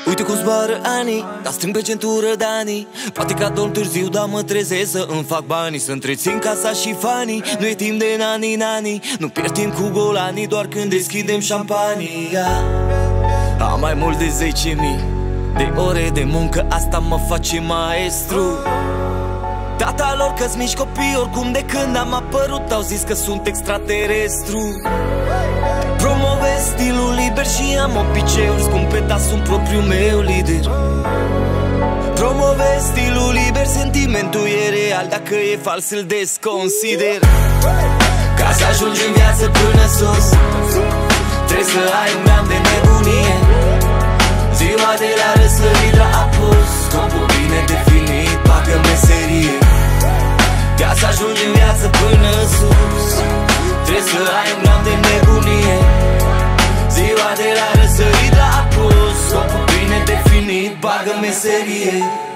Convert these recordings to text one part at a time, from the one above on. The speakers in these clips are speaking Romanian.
Uite cum zboară anii, dar strâng pe centură Dani. Poate că adorm târziu, dar mă trezesc să îmi fac banii, să întrețin casa și fanii. Nu e timp de nani, nu pierd timp cu golanii, doar când deschidem șampania. Am mai mult de 10.000 de ore de muncă, asta mă face maestru. Tata lor că-s mici copii, oricum de când am apărut au zis că sunt extraterestru. Promovez stilul liber și am obiceiuri scumpe, dar sunt propriul meu lider. Promovez stilul liber, sentimentul e real, dacă e fals îl desconsider. Ca să ajungi în viață până sus, trebuie să ai un gram de nebunie. Ziua de la răsărit la apus, scopul bine definit, bagă meserie. Ca să ajungi în viață până sus, trebuie să ai un gram de nebunie. Ziua de la răsărit la apus, scopul bine definit, bagă meserie.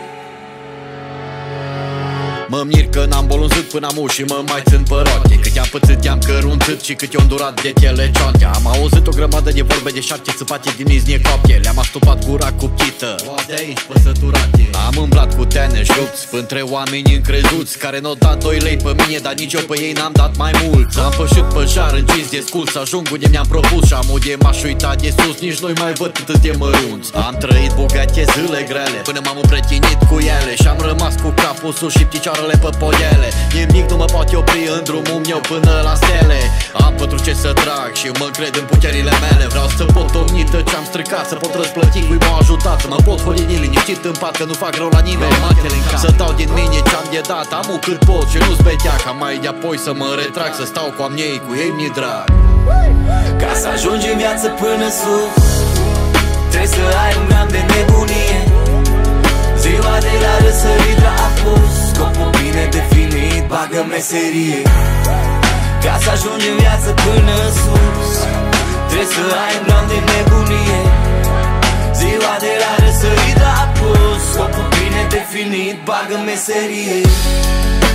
Mă mir că n-am bolunzit până am și mă mai țin pe roche. Cât i-am pățit, i-am cărunțit și cât i-am durat de telecionte. Am auzit o grămadă de vorbe de șarce țăpate din iznie copie. Le-am astupat gura cu ptită, de aici păsăturate. Am umblat cu tene șlupți între oameni încrezuți, care n-au dat 2 lei pe mine, dar nici eu pe ei n-am dat mai mult. Am pășit pe jar încins de scul, să ajung unde mi-am propus și amul de m-aș uita de sus, nici nu-i mai văd cât de mărunți. Am trăit bogate zile grele, până m-am împrătinit cu ele și am rămas cu capul sus și picioarele pe podele. Nimic nu mă poate opri în drumul meu până la stele. Am pentru ce să trag și mă încred în puterile mele. Vreau să pot omnită ce-am stricat, să pot răsplăti cui m-au ajutat, să mă pot hodini liniștit în pat, că nu fac rău la nimeni. Să dau din mine ce-am de dat, am cât pot și nu-ți betea, ca mai de apoi să mă retrag, să stau cu amnei, cu ei mi-e drag. Ca să ajungi în viață până sus, trebuie să ai un gram de nebunie. Ziua de la răsărit la apus, scopul bine definit, bagă meserie. Ca să ajungi în viață până sus, trebuie să ai un gram de nebunie. Ziua de la răsărit la apus, scopul bine definit, bagă meserie.